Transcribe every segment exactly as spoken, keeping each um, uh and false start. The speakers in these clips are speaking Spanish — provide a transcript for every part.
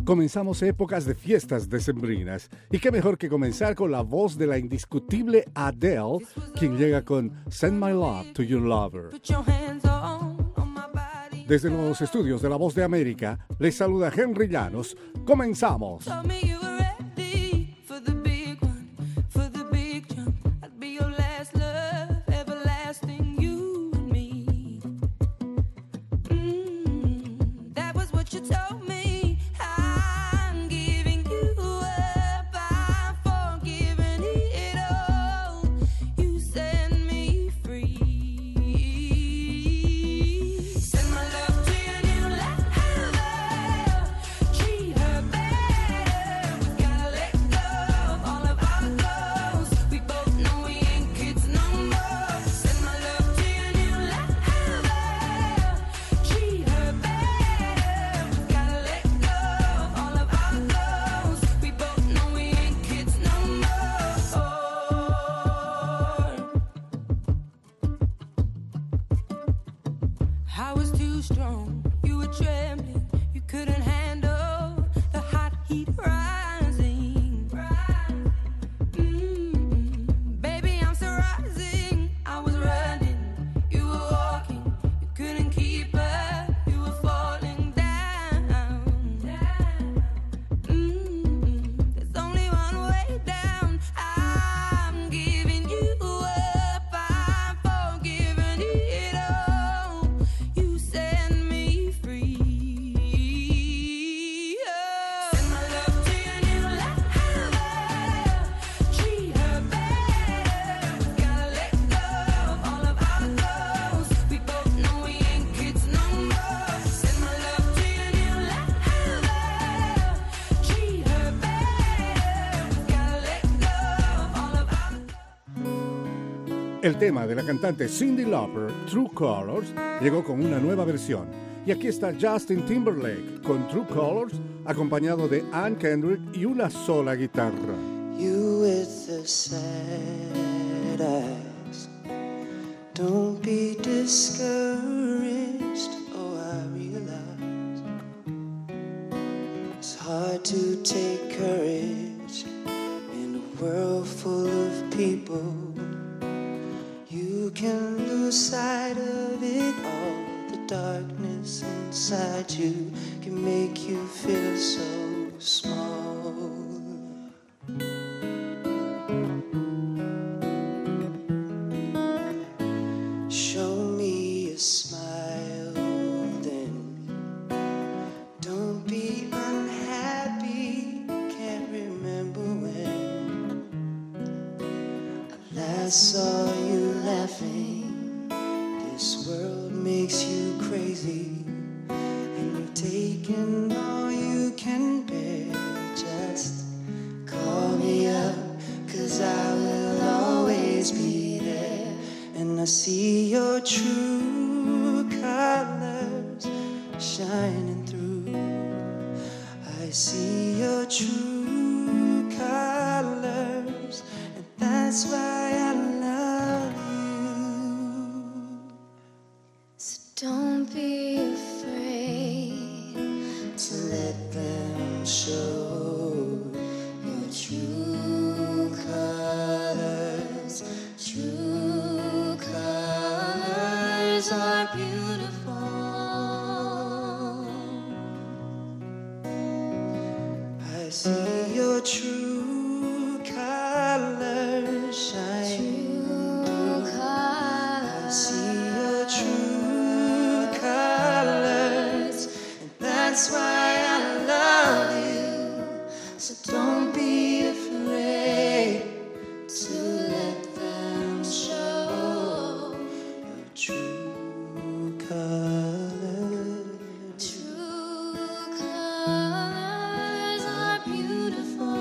Comenzamos épocas de fiestas decembrinas, y qué mejor que comenzar con la voz de la indiscutible Adele, quien llega con Send My Love to Your Lover. Desde los estudios de La Voz de América, les saluda Henry Llanos. ¡Comenzamos! El tema de la cantante Cyndi Lauper, True Colors, llegó con una nueva versión. Y aquí está Justin Timberlake con True Colors, acompañado de Ann Kendrick y una sola guitarra. You with the sad eyes, don't be discouraged, oh I realize it's hard to take courage in a world full of people. You can lose sight of it all. The darkness inside you can make you feel so small. Show me a smile then. Don't be unhappy. Can't remember when I last saw you laughing. This world makes you crazy, and you've taken all you can bear. Just call me up, 'cause I will always be there. And I see your true colors shining through. I see your true colors, and that's why I love you. So don't be afraid to let them show your true colors. True colors are beautiful. I see your true colors shining through. I see your true colors, and that's why I love you. So don't be afraid to let them show your true colors. True colors are beautiful.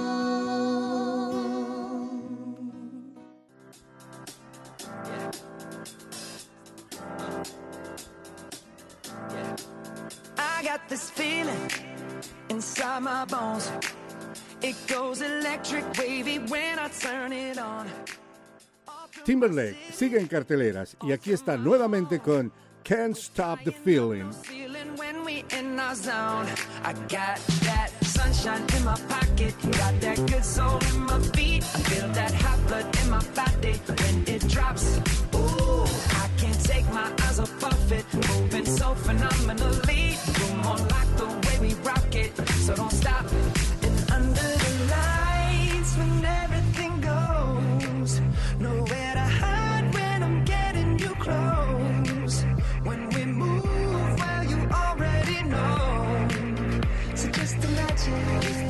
I got this feeling inside my bones. It goes electric wavy when I turn it on. Timberlake sigue en carteleras y aquí está nuevamente con Can't Stop the Feeling. When we in in our zone. I got that sunshine in my pocket, got that good soul in my feet. I feel that hot blood in my body when it drops. Ooh, I can't take my eyes off of it, moving so phenomenally. You're more like the way we rock it, so don't stop. And under the lights when everything goes, nowhere to hide when I'm getting you close. When we move, well, you already know. So just imagine.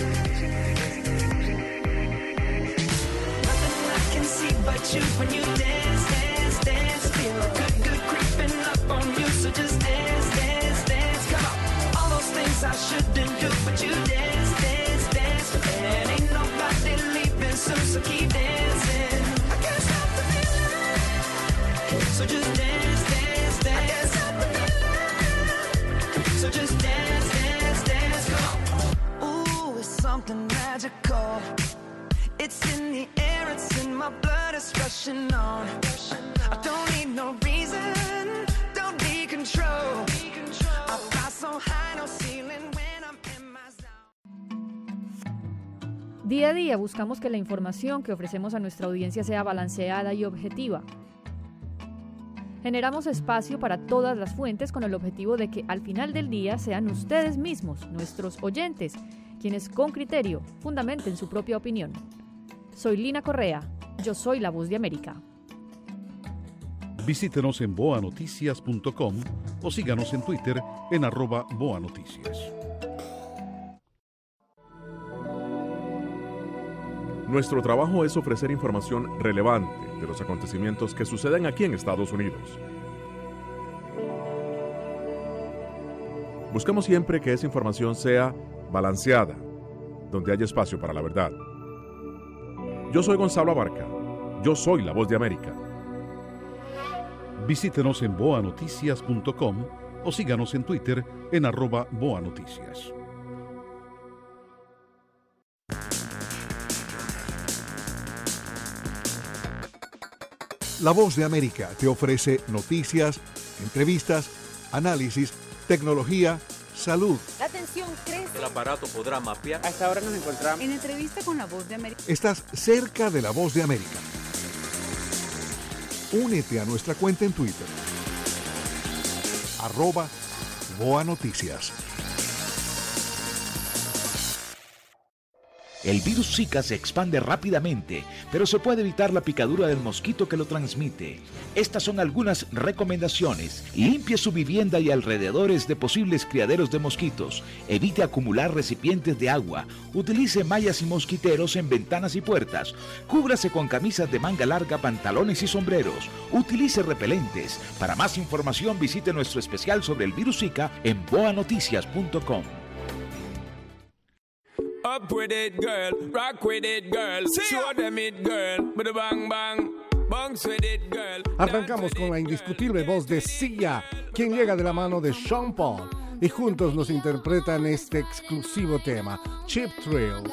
Nothing I can see but you when you dance, dance, dance. Feel good, good creeping up on you. So just dance, dance, dance. Come on. All those things I shouldn't do, but you dance, dance, dance. And ain't nobody leaving soon, so keep dancing. I can't stop the feeling. So just dance, dance, dance. I can't stop the feeling. So just dance, dance, dance. Come on. Ooh, it's something magical. It's in the air, it's in my blood, it's rushing on. I don't need no reason, don't need control. I fly so high, no ceiling when I'm in my zone. Día a día buscamos que la información que ofrecemos a nuestra audiencia sea balanceada y objetiva. Generamos espacio para todas las fuentes con el objetivo de que al final del día sean ustedes mismos, nuestros oyentes, quienes con criterio fundamenten su propia opinión. Soy Lina Correa, yo soy la voz de América. Visítenos en boa noticias punto com o síganos en Twitter en arroba boanoticias. Nuestro trabajo es ofrecer información relevante de los acontecimientos que suceden aquí en Estados Unidos. Buscamos siempre que esa información sea balanceada, donde haya espacio para la verdad. Yo soy Gonzalo Abarca. Yo soy la voz de América. Visítenos en boa noticias punto com o síganos en Twitter en arroba boanoticias. La Voz de América te ofrece noticias, entrevistas, análisis, tecnología, salud. La atención crece. El aparato podrá mapear. A esta hora nos encontramos en entrevista con La Voz de América. Estás cerca de La Voz de América. Únete a nuestra cuenta en Twitter. Arroba Boa Noticias. El virus Zika se expande rápidamente, pero se puede evitar la picadura del mosquito que lo transmite. Estas son algunas recomendaciones. Limpie su vivienda y alrededores de posibles criaderos de mosquitos. Evite acumular recipientes de agua. Utilice mallas y mosquiteros en ventanas y puertas. Cúbrase con camisas de manga larga, pantalones y sombreros. Utilice repelentes. Para más información visite nuestro especial sobre el virus Zika en boa noticias punto com. Up with it, girl. Rock with it, girl. Show them it, girl. With a bang bang. Bounce with it, girl. Arrancamos con la indiscutible voz de Sia, quien llega de la mano de Sean Paul, y juntos nos interpretan este exclusivo tema, Cheap Thrills.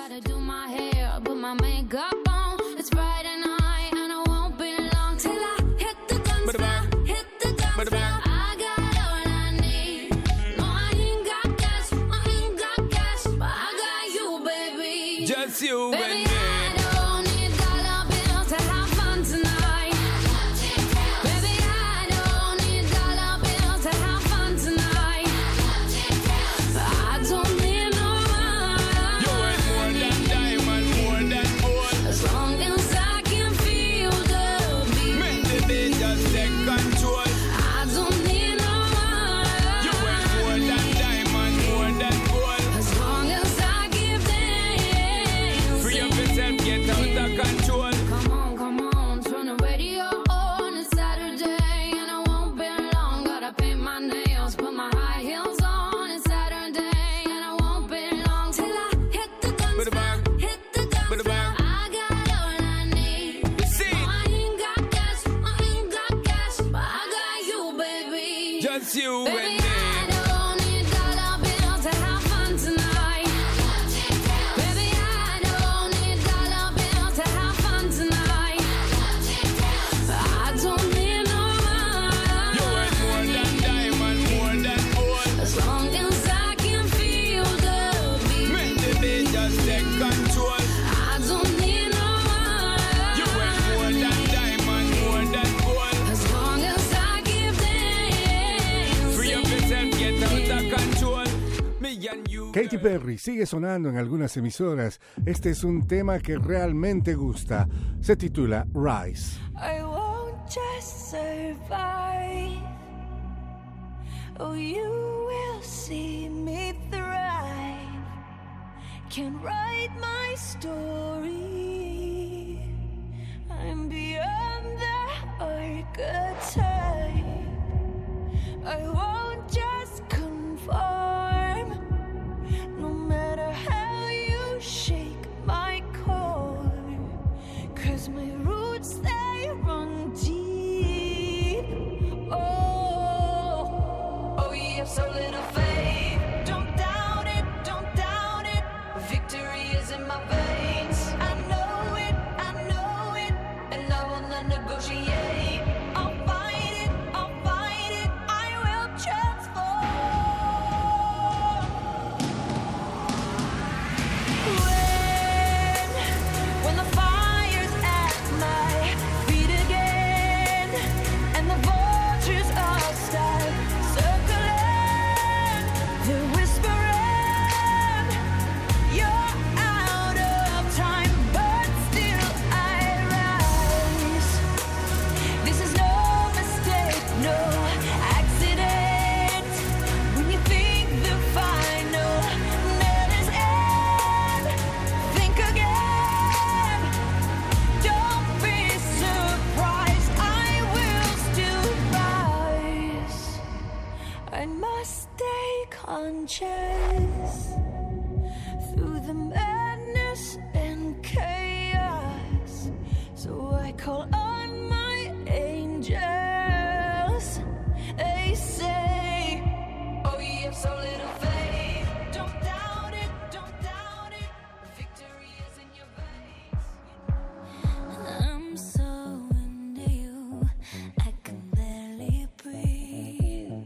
Just you and me. You and me. As long as I and you. Katy Perry sigue sonando en algunas emisoras. Este es un tema que realmente gusta. Se titula Rise. I won't just survive. Oh, you will see me thrive. Can write my story. I'm beyond the archetype. I won't just conform. No matter how you shake my core. 'Cause my roots, they run deep. Oh, oh, you have so little faith. Don't doubt it, don't doubt it. Victory is in my veins. I know it, I know it. And I will not negotiate. I'll fight it, I'll fight it. I will transform. When, when the fire's at my feet again, and the vultures all start circling, they're whispering, you're out of time, but still I rise. This is no mistake, no accident. When you think the final nail is in, think again. Don't be surprised, I will still rise. I must stay conscious through the madness and chaos. So I call on my angels. They say, oh, you have so little faith. Don't doubt it, don't doubt it. Victory is in your veins. I'm so into you, I can barely breathe.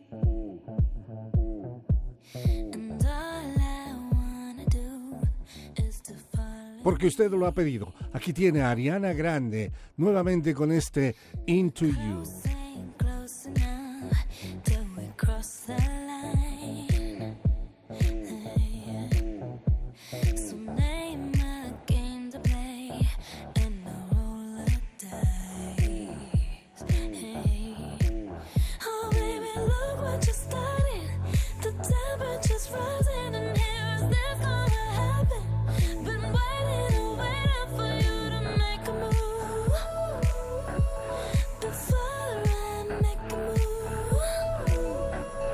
And all I wanna do is to follow. Porque usted lo ha pedido. Aquí tiene a Ariana Grande nuevamente con este Into You. Ain't close enough till we cross the line. So name a game to play and I'll roll the dice. Oh baby, look what you started. The temperature's rising and here's this gonna happen. Been waiting and waiting for you to make a move. Before I make a move.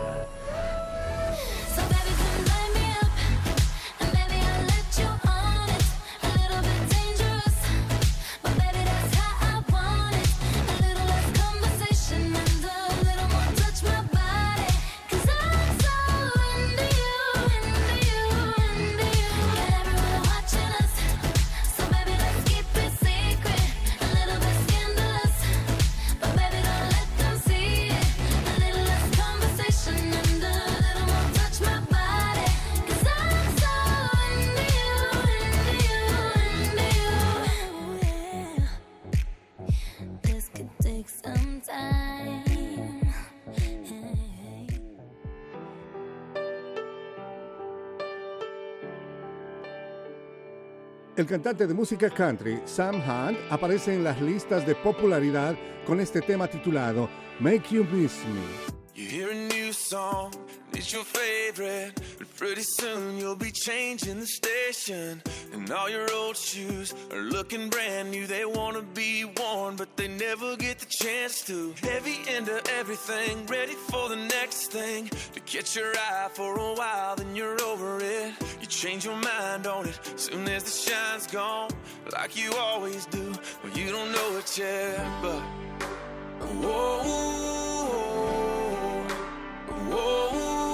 So baby, come light me up, and baby I'll let you on it. A little bit dangerous, but baby that's how I want it. A little less conversation and a little more touch my body. 'Cause I'm so into you, into you, into you. Got everyone watching us, so baby let's keep it secret. A little bit scandalous, but baby don't let them see it. A little less conversation and a little more touch my body. 'Cause I'm so into you, into you, into you. Yeah. This could take some time. El cantante de música country, Sam Hunt, aparece en las listas de popularidad con este tema titulado Make You Miss Me. You hear a new song, it's your favorite, but pretty soon you'll be changing the station. And all your old shoes are looking brand new. They wanna be worn, but they never get the chance to. Heavy into everything, ready for the next thing. To catch your eye for a while, then you're over it. You change your mind on it, soon as the shine's gone, like you always do. Well, you don't know it yet, but whoa, whoa,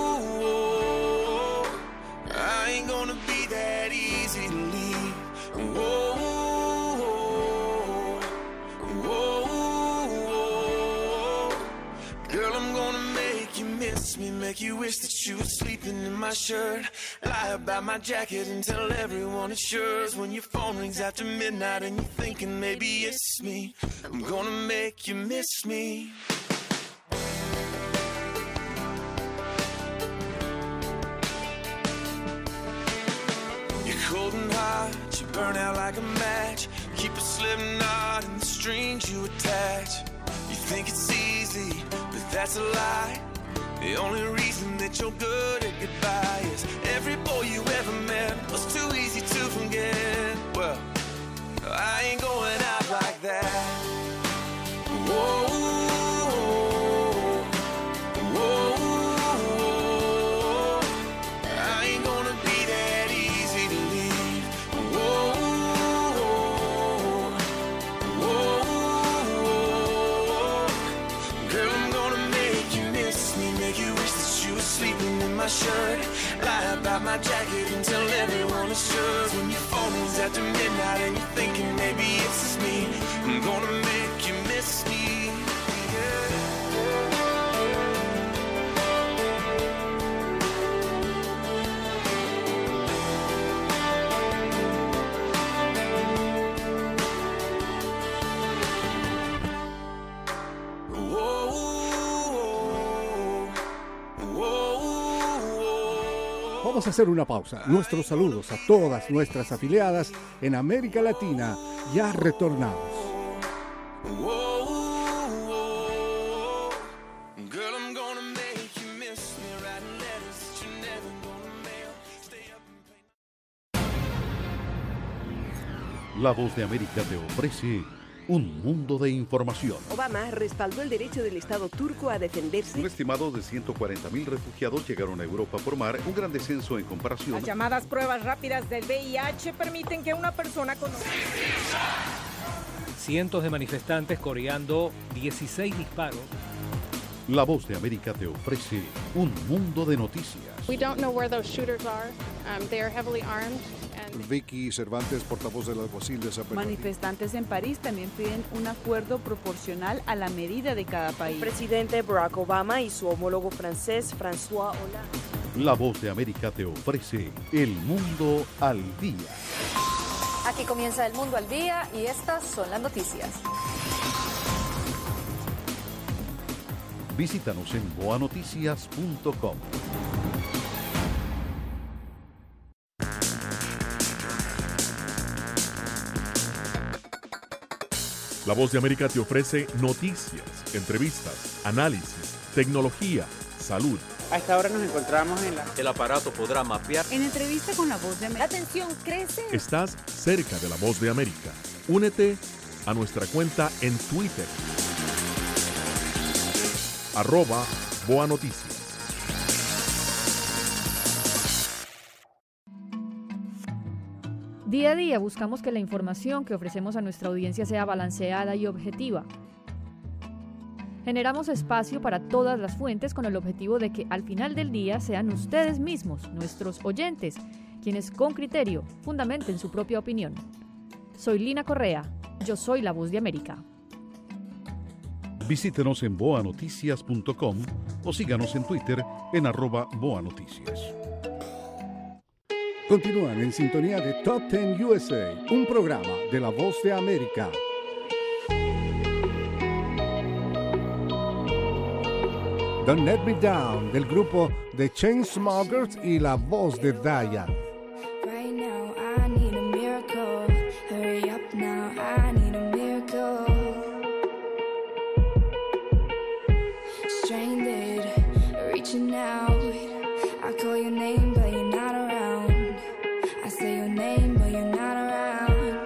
whoa, I ain't gonna be that easy to leave. Whoa, whoa, whoa, girl, I'm gonna make you miss me, make you wish that you were sleeping in my shirt. Lie about my jacket and tell everyone it's yours. When your phone rings after midnight and you're thinking maybe it's me, I'm gonna make you miss me. burn out like a match. Keep a slip knot in the strings you attach. You think it's easy, but that's a lie. The only reason that you're good at goodbye is every boy you ever met was too easy to forget. Well, I ain't going out like that. Whoa, whoa, I ain't gonna be that easy to leave. Whoa, whoa, girl, I'm gonna make you miss me, make you wish that you were sleeping in my shirt. Lie about my jacket and tell everyone it's yours. When your phone is after midnight and you're thinking maybe it's just me, I'm gonna make you miss me. Yeah. Vamos a hacer una pausa. Nuestros saludos a todas nuestras afiliadas en América Latina. Ya retornamos. La Voz de América te ofrece un mundo de información. Obama respaldó el derecho del Estado turco a defenderse. Un estimado de ciento cuarenta mil refugiados llegaron a Europa por mar, un gran descenso en comparación. Las llamadas pruebas rápidas del V I H permiten que una persona conozca. Cientos de manifestantes coreando dieciséis disparos. La Voz de América te ofrece un mundo de noticias. We don't know where those shooters are. Um, they are heavily armed. Vicky Cervantes, portavoz del alguacil de San Bernardino. Manifestantes en París también piden un acuerdo proporcional a la medida de cada país. El presidente Barack Obama y su homólogo francés François Hollande. La Voz de América te ofrece El Mundo al Día. Aquí comienza El Mundo al Día y estas son las noticias. Visítanos en boa noticias punto com. La Voz de América te ofrece noticias, entrevistas, análisis, tecnología, salud. A esta hora nos encontramos en la... El aparato podrá mapear. En entrevista con La Voz de América. La tensión crece. Estás cerca de La Voz de América. Únete a nuestra cuenta en Twitter. Arroba Boa Noticias. Día a día buscamos que la información que ofrecemos a nuestra audiencia sea balanceada y objetiva. Generamos espacio para todas las fuentes con el objetivo de que al final del día sean ustedes mismos, nuestros oyentes, quienes con criterio fundamenten su propia opinión. Soy Lina Correa, yo soy La Voz de América. Visítenos en boa noticias punto com o síganos en Twitter en arroba Boa Noticias. Continúan en sintonía de Top Ten U S A, un programa de La Voz de América. Don't Let Me Down, del grupo The Chainsmokers y la voz de Daya. Right now I need a miracle. Hurry up now, I need a miracle. Stranded, reaching out. I call your name but you're not around. I say your name but you're not around.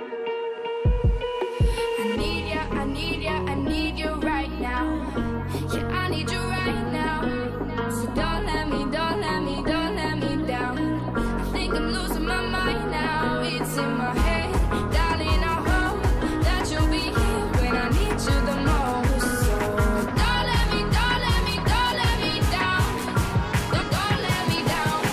I need ya, I need ya, I need you right now. Yeah, I need you right now. So don't let me, don't let me, don't let me down. I think I'm losing my mind now. It's in my head, darling, I hope that you'll be here when I need you the most. So don't let me, don't let me, don't let me down. Don't, don't let me down.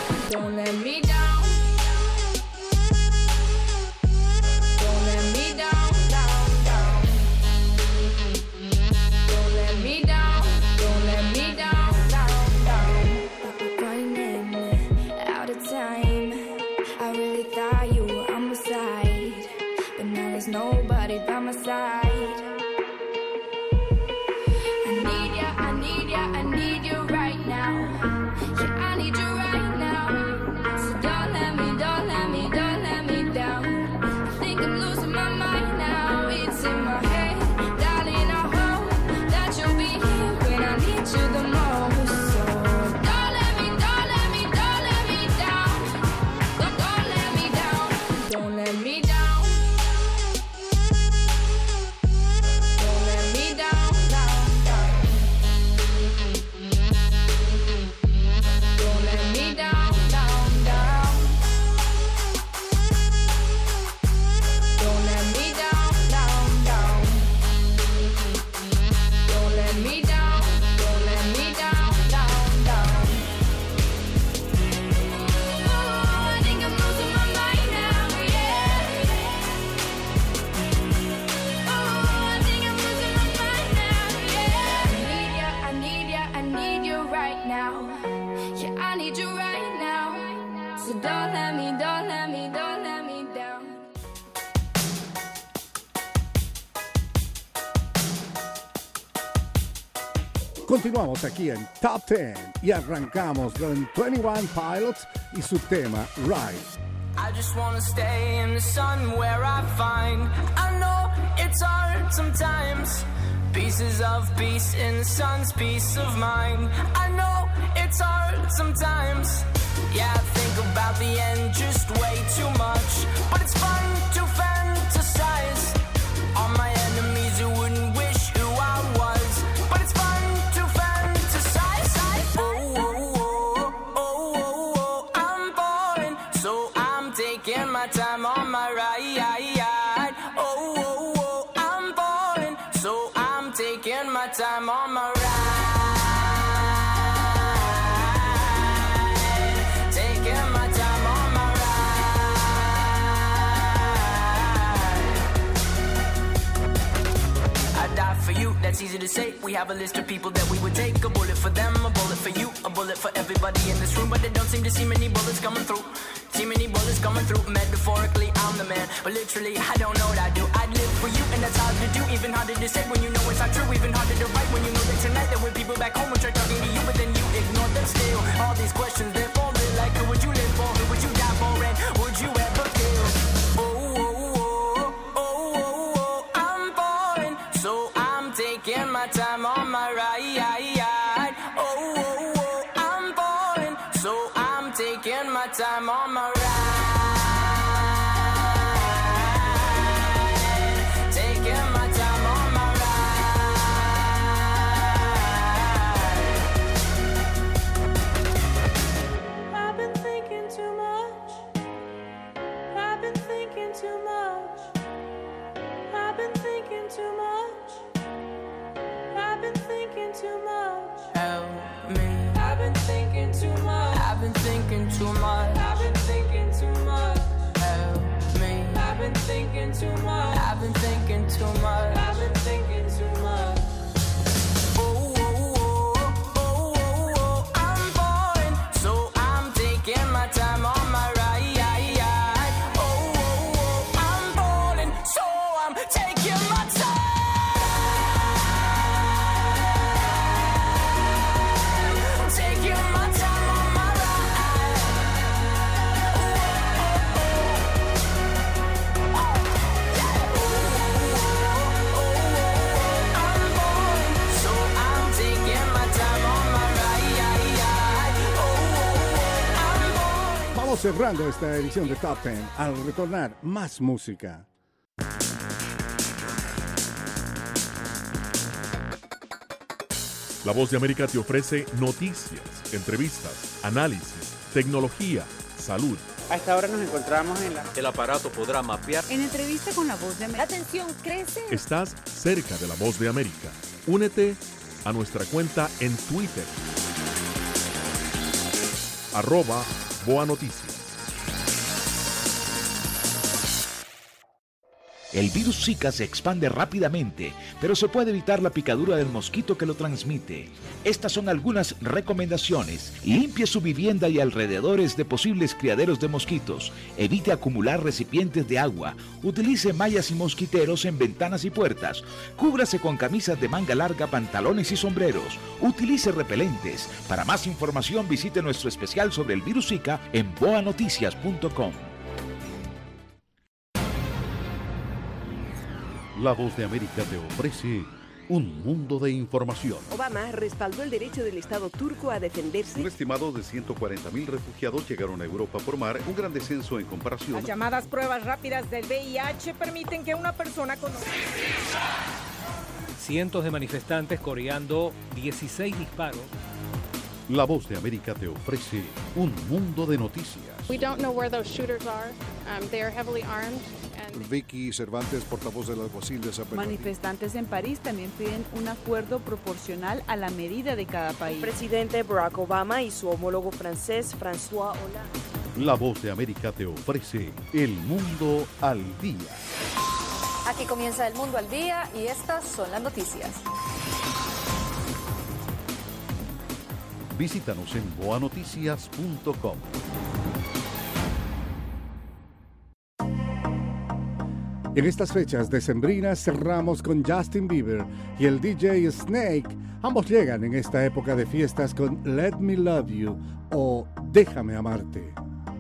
now. Yeah, I need you right now. So don't let me, don't let me, don't let me down. Continuamos aquí en Top diez y arrancamos con twenty-one Pilots y su tema Ride. I just wanna stay in the sun where I find. I know it's hard sometimes. Pieces of peace in the sun's peace of mind. I know it's hard sometimes. Yeah, I think about the end just way too much. But it's fun to fantasize on my enemies who wouldn't wish who I was. But it's fun to fantasize. Oh, oh, oh, oh, oh, oh, I'm falling, so I'm taking my time on my ride. Oh, oh, oh, I'm falling, so I'm taking my time on my ride. Taking my time on my ride. I die for you, that's easy to say. We have a list of people that we would take. A bullet for them, a bullet for you, a bullet for everybody in this room. But they don't seem to see many bullets coming through. See many bullets coming through. Metaphorically, I'm the man, but literally, I don't know what I do. I'd live for you, and that's hard to do. Even harder to say when you know it's not true. Even harder to write when you know that tonight there were people back home who try talking to you, but then you ignore them still. All these questions, they're falling like, who would you live for? Who would you die for? And would you ever kill? Oh, oh, oh, oh, oh, oh, I'm falling, so I'm taking my time on my ride. Oh, oh, oh, I'm falling, so I'm taking my time on my ride. Taking my time on my ride. I've been thinking too much. I've been thinking too much. I've been thinking too much. I've been thinking too much. Help me. I've been thinking too much. I've been thinking too much. I've been thinking too much. Help me. I've been thinking too much. I've been thinking too much. I've been thinking too much. Oh, oh, oh, oh, oh, oh, I'm falling, so I'm taking my time on my ride. Oh, oh, oh, I'm falling, so I'm taking my time. Taking my time on my ride. Oh, oh, oh, I'm falling, so I'm taking my time on my ride. Oh, I'm falling. Vamos cerrando esta edición de Top diez. Al retornar, más música. La Voz de América te ofrece noticias, entrevistas, análisis, tecnología, salud. A esta hora nos encontramos en la... El aparato podrá mapear. En entrevista con La Voz de América. Atención, crece. Estás cerca de La Voz de América. Únete a nuestra cuenta en Twitter. Arroba Boa Noticias. El virus Zika se expande rápidamente, pero se puede evitar la picadura del mosquito que lo transmite. Estas son algunas recomendaciones. Limpie su vivienda y alrededores de posibles criaderos de mosquitos. Evite acumular recipientes de agua. Utilice mallas y mosquiteros en ventanas y puertas. Cúbrase con camisas de manga larga, pantalones y sombreros. Utilice repelentes. Para más información visite nuestro especial sobre el virus Zika en boa noticias punto com. La Voz de América te ofrece un mundo de información. Obama respaldó el derecho del Estado turco a defenderse. Un estimado de ciento cuarenta mil refugiados llegaron a Europa por mar, un gran descenso en comparación. Las llamadas pruebas rápidas del V I H permiten que una persona conozca. Cientos de manifestantes coreando dieciséis disparos. La Voz de América te ofrece un mundo de noticias. We don't know where those shooters are. Um, they are heavily armed. And... Vicky Cervantes, portavoz del alguacil de Zaperati. Manifestantes en París también piden un acuerdo proporcional a la medida de cada país. El presidente Barack Obama y su homólogo francés François Hollande. La Voz de América te ofrece El Mundo al Día. Aquí comienza El Mundo al Día y estas son las noticias. Visítanos en boa noticias punto com. En estas fechas decembrinas cerramos con Justin Bieber y el D J Snake. Ambos llegan en esta época de fiestas con Let Me Love You o Déjame Amarte.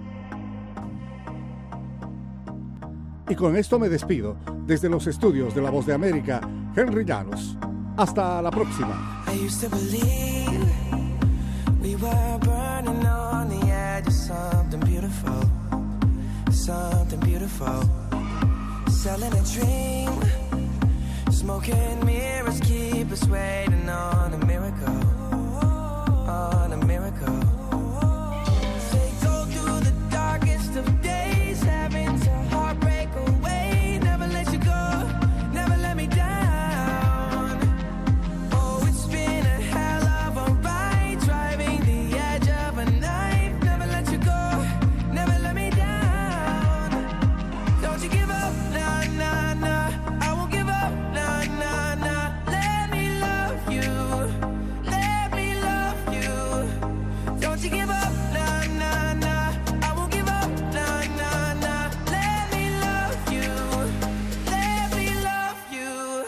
Y con esto me despido desde los estudios de La Voz de América, Henry Llanos. Hasta la próxima. I used to believe we were burning on the edge of something beautiful, something beautiful. Selling a dream, smoking mirrors keep us waiting on a miracle, on a miracle. They go through the darkest of days, having to heartbreak away. Never let you go, never let me down. Oh, it's been a hell of a ride, driving the edge of a knife. Never let you go, never let me down. Don't you give up, nah, nah, nah. I won't give up, nah, nah, nah. Let me love you, let me love you. Don't you give up, nah, nah, nah. I won't give up, nah, nah, nah. Let me love you, let me love you.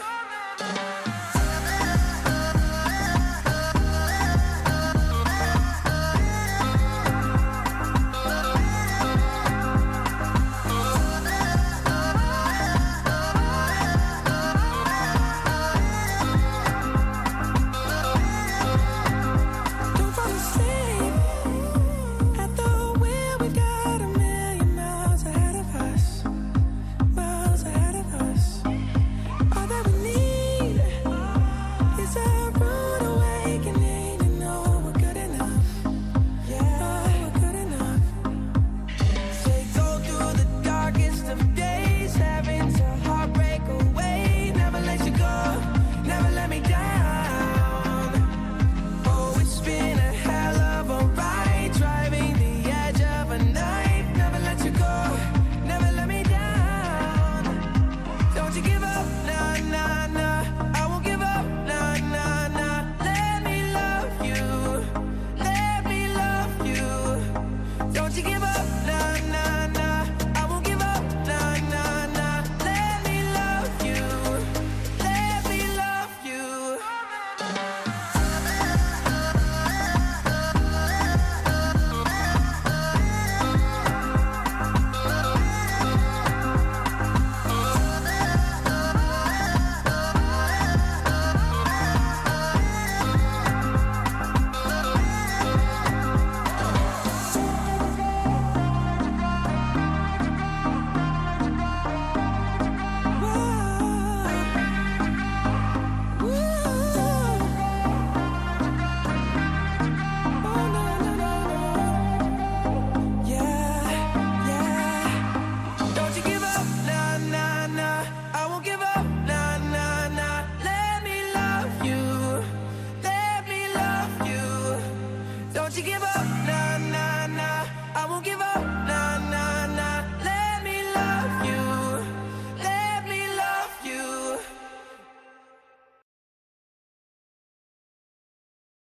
Don't fall asleep at the wheel. We got a million miles ahead of us, miles ahead of us. All that we need is a rude awakening to know we're good enough. Yeah, we're good enough. They go through the darkest of days, having to heartbreak away. Never let you go, never let me down. Oh, it's been a hell of a ride, driving the edge of a knife. Never let you go, never let me down. Don't you give up, nah, nah, nah. I won't give up, nah, nah, nah. Let me love you, let me love you. Don't you give up, nah, nah, nah. I won't give up, nah, nah, nah. Let me love you, let me love you. Don't you give up, nah, nah, nah. I won't give up, nah, nah, nah. Let me love you, let me love you. Don't you give up.